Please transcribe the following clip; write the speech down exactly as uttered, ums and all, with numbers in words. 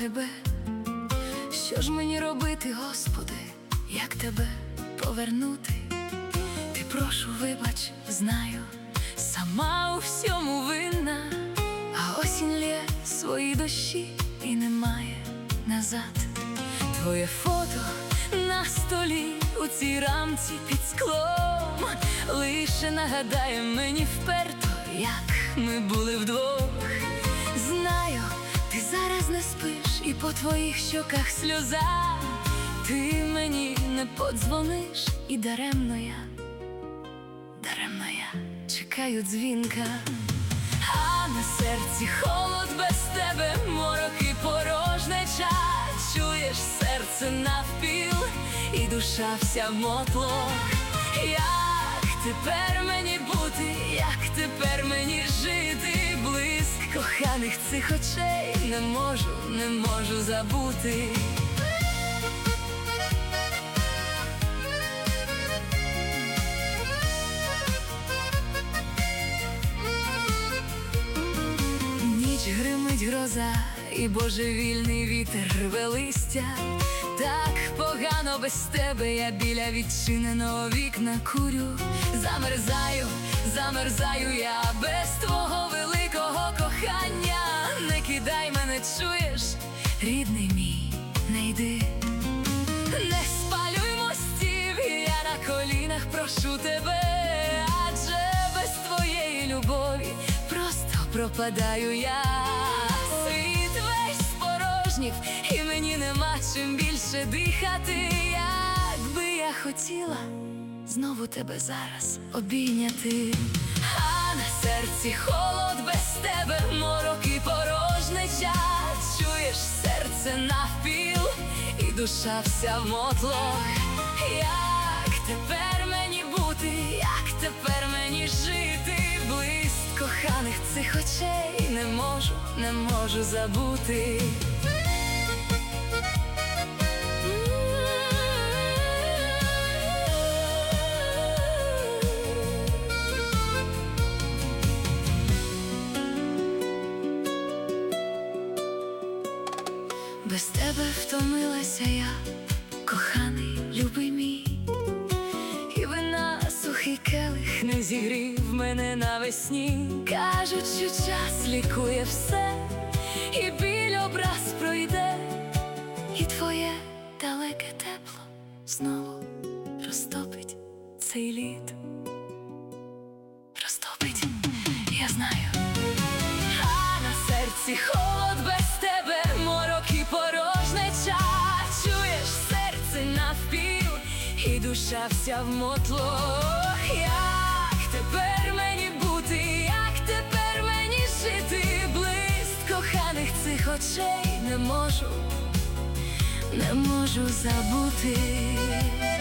тебе. Що ж мені робити, Господи, як тебе повернути? Ти, прошу, вибач, знаю, сама у всьому винна, а осінь лє свої дощі і немає назад. Твоє фото на столі у цій рамці під склом лише нагадає мені вперто, як ми були вдвох. Знаю, ти зараз не спиш, і по твоїх щоках сльоза. Ти мені не подзвониш, і даремно я, даремно я чекаю дзвінка. А на серці холод без тебе, морок і порожнеча. Чуєш, серце навпіл, і душа вся в мотлох. Як тепер мені бути, як тепер мені жити? Блиск коханих цих очей не можу, не можу забути. Ніч гримить гроза, і божевільний вітер рве листя. Так погано без тебе, я біля відчиненого вікна курю. Замерзаю, замерзаю я без твого великого кохання. Не кидай мене, чуєш, рідний мій, не йди. Не спалюй мостів, я на колінах прошу тебе. Адже без твоєї любові просто пропадаю я. Світ весь спорожнів, і мені нема чим більше дихати. Якби я хотіла знову тебе зараз обійняти. А на серці холод без тебе, морок і порожнеча. Чуєш, серце навпіл, і душа вся в мотлох. Як тепер мені бути, як тепер мені жити? Блиск коханих цих очей не можу, не можу забути. Без тебе втомилася я, коханий, любий мій. І вина сухий келих не зігрів мене навесні. Кажуть, що час лікує все, і біль образ пройде, і твоє далеке тепло знову розтопить цей лід. Розтопить, я знаю. А на серці холод без тебе, морок і порожнеча. Чуєш, серце навпіл, і душа вся в мотлох. Як тепер мені бути, як тепер мені жити? Блиск коханих цих очей не можу, не можу забути.